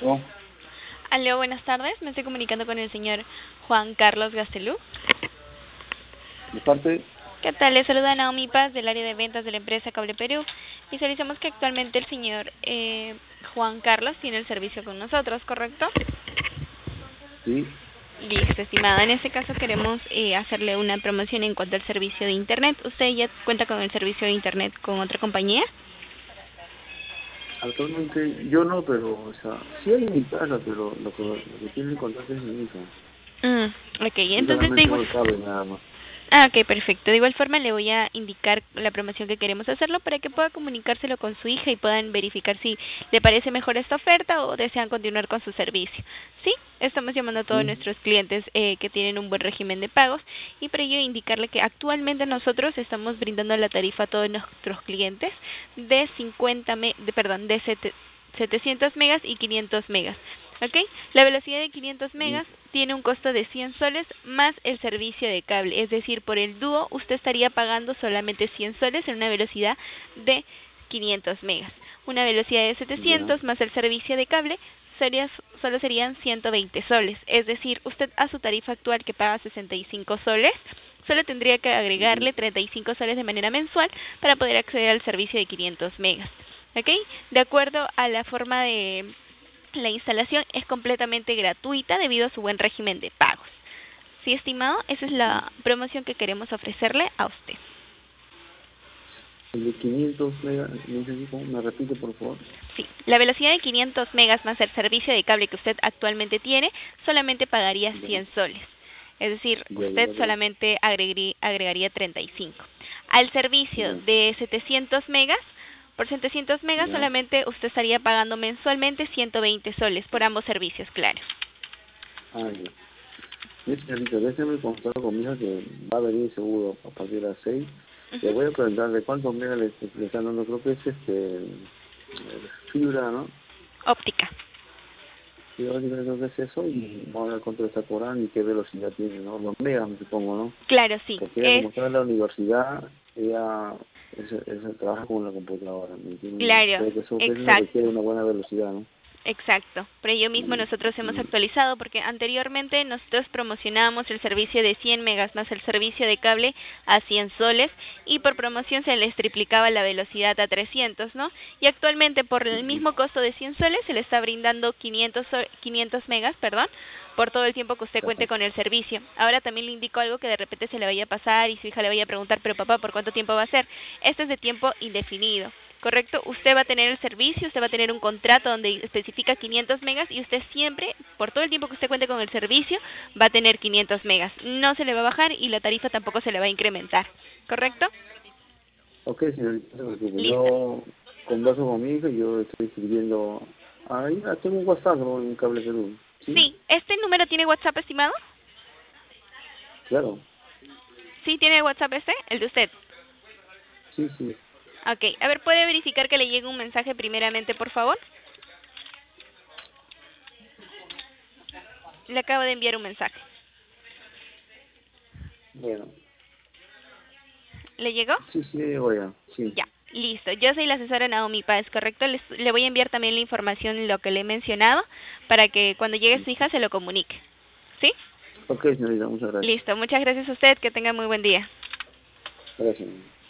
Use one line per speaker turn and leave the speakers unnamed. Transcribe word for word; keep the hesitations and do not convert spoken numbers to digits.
Oh,
Aló, buenas tardes. Me estoy comunicando con el señor Juan Carlos Gastelú.
de parte,
¿Qué tal? Le saluda Naomi Paz del área de ventas de la empresa Cable Perú. Visualizamos que actualmente el señor eh, Juan Carlos tiene el servicio con nosotros, ¿correcto?
sí.
Listo, estimado. En este caso queremos eh, hacerle una promoción en cuanto al servicio de Internet. ¿Usted ya cuenta con el servicio de Internet con otra compañía?
Actualmente yo no, pero, o sea, sí hay en mi casa, pero lo que, lo que tiene el contrato es mi hija.
Mm, ok,
Yo
entonces de
solamente tengo
igual...
el cable nada más.
Ah, ok, perfecto. De igual forma le voy a indicar la promoción que queremos hacerlo para que pueda comunicárselo con su hija y puedan verificar si le parece mejor esta oferta o desean continuar con su servicio. Sí, estamos llamando a todos
¿Sí?
nuestros clientes eh, que tienen un buen régimen de pagos y para ello indicarle que actualmente nosotros estamos brindando la tarifa a todos nuestros clientes de cincuenta me de, perdón, de sete setecientos megas y quinientos megas. ¿Ok? La velocidad de quinientos
¿Sí?
megas tiene un costo de cien soles más el servicio de cable, es decir, por el dúo usted estaría pagando solamente cien soles en una velocidad de quinientos megas. Una velocidad de
Ya.
setecientos más el servicio de cable sería, solo serían ciento veinte soles, es decir, usted a su tarifa actual que paga sesenta y cinco soles, solo tendría que
Ujú.
agregarle treinta y cinco soles de manera mensual para poder acceder al servicio de quinientos megas. ¿Ok? De acuerdo a la forma de la instalación es completamente gratuita debido a su buen régimen de pagos. Sí, estimado, esa es
Ok.
la promoción que queremos ofrecerle a usted.
El de quinientos megas, no sé si cómo, me repite por favor.
Sí, la velocidad de quinientos megas más el servicio de cable que usted actualmente tiene solamente pagaría
Ya,
cien soles. Es decir,
ya,
usted
ya, ya.
solamente agregaría, agregaría treinta y cinco. Al servicio
Ya,
de setecientos megas, por setecientos megas
ya.
solamente usted estaría pagando mensualmente ciento veinte soles por ambos servicios, claro.
Ah, ya. Mire, señorita, déjeme contar con mi hija que va a venir seguro a partir de las seis. Le
Ujú.
voy a preguntar de cuántos megas le, le están dando, creo que es este, eh, fibra, ¿no?
Óptica.
Sí, básicamente creo que es eso y vamos a ver cuánto le está cobrando y qué velocidad tiene, ¿no? Los megas, me supongo, ¿no?
Claro, sí.
Porque ella
Es
como está en la universidad, ella, ella, ella trabaja con la computadora, ¿me entiendes?
claro,
Creo que eso, que eso requiere
exacto.
una buena velocidad, ¿no?
Exacto, por ello mismo
Y,
nosotros hemos
y,
actualizado porque anteriormente nosotros promocionábamos el servicio de cien megas más el servicio de cable a cien soles y por promoción se les triplicaba la velocidad a trescientos, ¿no? Y actualmente por el
y,
mismo costo de cien soles se le está brindando quinientos, so- quinientos megas, perdón, por todo el tiempo que usted cuente
ajá.
con el servicio. Ahora también le indico algo que de repente se le vaya a pasar y su hija le vaya a preguntar, pero papá, ¿por cuánto tiempo va a ser? Esto es de tiempo indefinido. ¿Correcto? Usted va a tener el servicio, usted va a tener un contrato donde especifica quinientos megas y usted siempre, por todo el tiempo que usted cuente con el servicio, va a tener quinientos megas. No se le va a bajar y la tarifa tampoco se le va a incrementar. ¿Correcto?
Ok, señorita, no se preocupe.
Listo.
Yo converso con mi hija y yo estoy escribiendo. Ahí ah, tengo un WhatsApp, ¿no? En Cable Perú. ¿Sí?
Sí, ¿este número tiene WhatsApp, estimado?
Claro.
Sí, tiene WhatsApp este, el de usted.
Sí, sí.
Ok, a ver, ¿puede verificar que le llegue un mensaje primeramente, por favor? Le acabo de enviar un mensaje.
Bueno.
¿Le llegó?
Sí, sí, voy a. Sí.
Ya, listo. Yo soy la asesora Naomi Páez, ¿correcto? Les- le voy a enviar también la información, lo que le he mencionado, para que cuando llegue su hija se lo comunique. ¿Sí?
Ok, señorita, muchas gracias.
Listo. Muchas gracias a usted. Que tenga muy buen día.
Gracias.